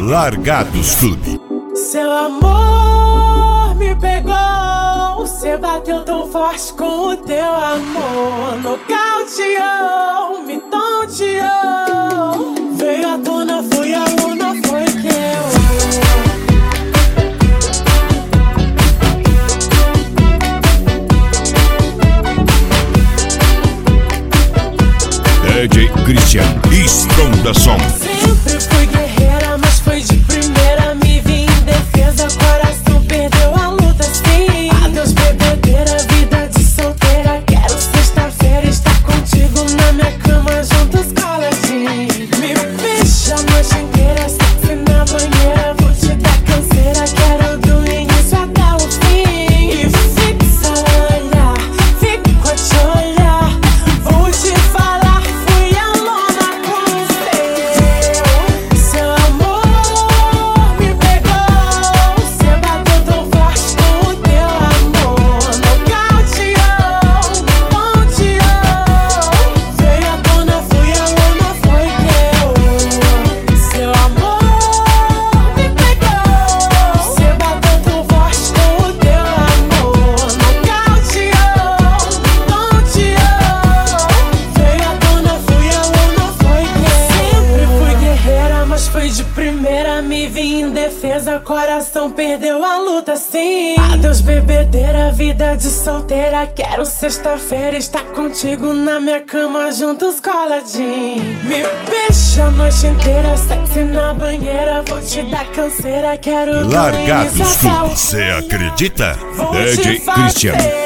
Largados Clube. Seu amor me pegou, você bateu tão forte com o teu amor. Nocauteou, me tonteou, veio à tona, fui aluna, foi teu. DJ Christian, Stronda Som. Sempre fui guerreira, mas foi de primeira. Me vi em defesa, coração perdeu a luta, sim. Adeus bebedeira, vida de solteira. Quero sexta-feira estar contigo na minha cama, juntos coladinho. Me beija a noite inteira, sexy na banheira. Vou te dar canseira, quero do início até o fim. E fixa o olhar, fico a te olhar. Vou te falar, fui aluna com seu amor me pegou, você bateu tão forte com o teu amor. Nocauteou, me tonteou, veio à tona, fui aluna, foi teu. Seu amor me pegou, você bateu tão forte com o teu amor. Nocauteou, me tonteou, veio à tona, fui aluna, foi teu. Sempre fui guerreira, mas foi de primeira. Me vi em defesa, coração perdeu a luta, sim. Adeus bebedeira, vida de solteira. Quero sexta-feira estar contigo na minha cama, juntos coladinho. Me beija a noite inteira, sexy na banheira. Vou te dar canseira, quero do Largados início até o Clube. Você acredita? Vou DJ te fazer Christian.